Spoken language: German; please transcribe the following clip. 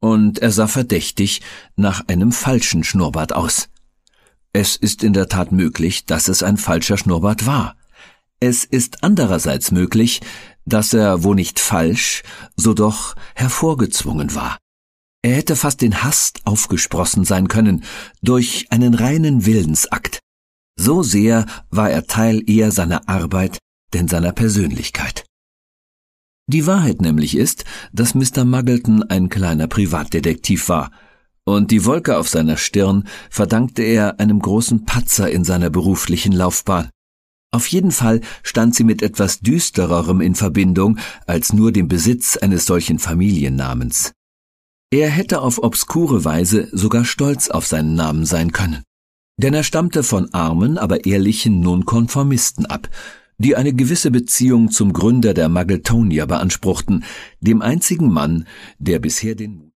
und er sah verdächtig nach einem falschen Schnurrbart aus. Es ist in der Tat möglich, dass es ein falscher Schnurrbart war. Es ist andererseits möglich, dass er, wo nicht falsch, so doch hervorgezwungen war. Er hätte fast den Hass aufgesprossen sein können durch einen reinen Willensakt. So sehr war er Teil eher seiner Arbeit denn seiner Persönlichkeit. Die Wahrheit nämlich ist, dass Mr. Muggleton ein kleiner Privatdetektiv war, und die Wolke auf seiner Stirn verdankte er einem großen Patzer in seiner beruflichen Laufbahn. Auf jeden Fall stand sie mit etwas Düstererem in Verbindung als nur dem Besitz eines solchen Familiennamens. Er hätte auf obskure Weise sogar stolz auf seinen Namen sein können. Denn er stammte von armen, aber ehrlichen Nonkonformisten ab, die eine gewisse Beziehung zum Gründer der Muggletonier beanspruchten, dem einzigen Mann, der bisher den